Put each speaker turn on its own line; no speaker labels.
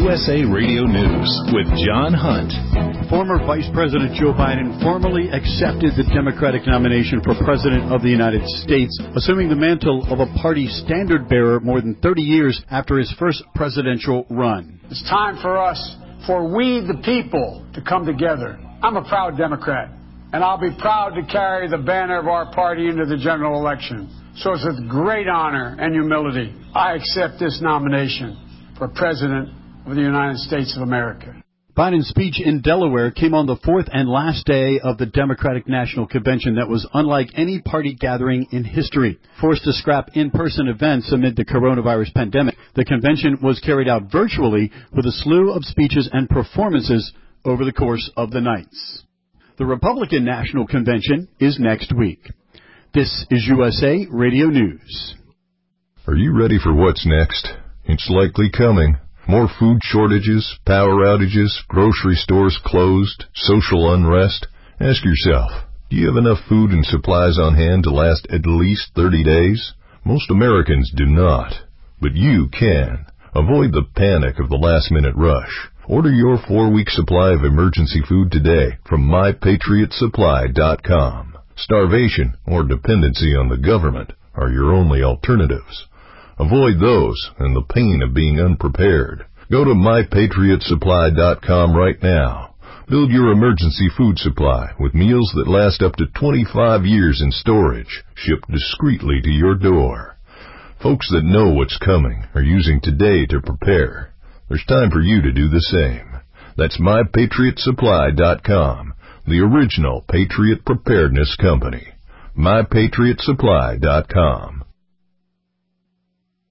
USA Radio News with John Hunt.
Former Vice President Joe Biden formally accepted the Democratic nomination for President of the United States, assuming the mantle of a party standard-bearer more than 30 years after his first presidential run.
It's time for us, for we the people, to come together. I'm a proud Democrat, and I'll be proud to carry the banner of our party into the general election. So it's with great honor and humility I accept this nomination for President of the United States of America.
Biden's speech in Delaware came on the fourth and last day of the Democratic National Convention that was unlike any party gathering in history. Forced to scrap in-person events amid the coronavirus pandemic, the convention was carried out virtually with a slew of speeches and performances over the course of the nights. The Republican National Convention is next week. This is USA Radio News.
Are you ready for what's next? It's likely coming. More food shortages, power outages, grocery stores closed, social unrest. Ask yourself, do you have enough food and supplies on hand to last at least 30 days? Most Americans do not, but you can. Avoid the panic of the last-minute rush. Order your 4-week supply of emergency food today from MyPatriotSupply.com. Starvation or dependency on the government are your only alternatives. Avoid those and the pain of being unprepared. Go to MyPatriotSupply.com right now. Build your emergency food supply with meals that last up to 25 years in storage, shipped discreetly to your door. Folks that know what's coming are using today to prepare. There's time for you to do the same. That's MyPatriotSupply.com, the original Patriot Preparedness Company. MyPatriotSupply.com.